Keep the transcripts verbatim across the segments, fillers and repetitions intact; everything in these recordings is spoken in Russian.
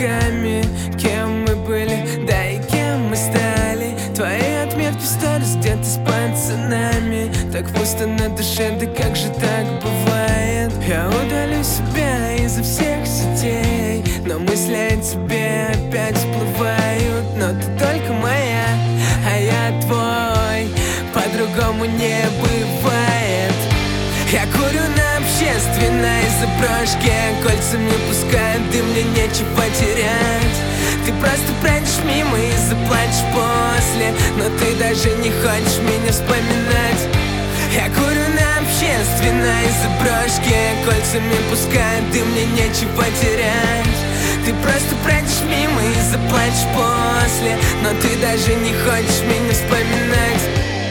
веками. Кем мы были, да и кем мы стали. Твои отметки в сторис где-то с пацанами. Так пусто на душе, да как же так бывает? Я удалю себя изо всех сетей, но мысли о тебе опять всплывают. Но ты только моя, а я твой, по-другому не бывает. Я курю на общественной заброшке, кольцами пускаю дым, мне нечего терять. Ты просто пройдешь мимо и заплачешь после, но ты даже не хочешь меня вспоминать. Я курю на общественной заброшке, кольцами пускаю дым, мне нечего терять. Ты просто пройдешь мимо и заплачешь после, но ты даже не хочешь меня вспоминать.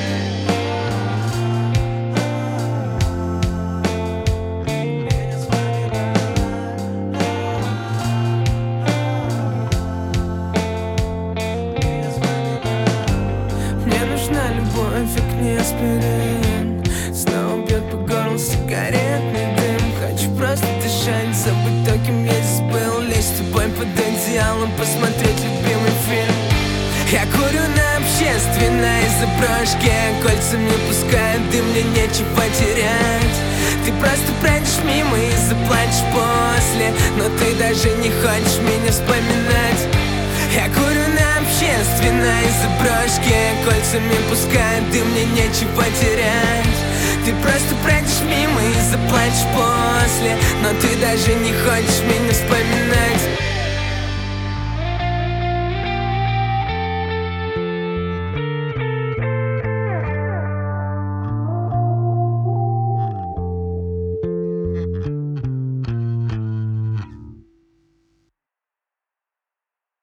Любовь, а к ней аспирин. Снова бьет по горлу сигаретный дым. Хочу просто дышать, забыть то, кем я здесь был. Лечь с тобой под одеялом, посмотреть любимый фильм. Я курю на общественной заброшке, кольцами пускаю дым, мне нечего терять. Ты просто пройдешь мимо и заплачешь после, но ты даже не хочешь меня вспоминать. Я курю на общественной заброшке, кольцами пускаю дым, мне нечего терять. Ты просто пройдешь мимо и заплачешь после, но ты даже не хочешь меня вспоминать.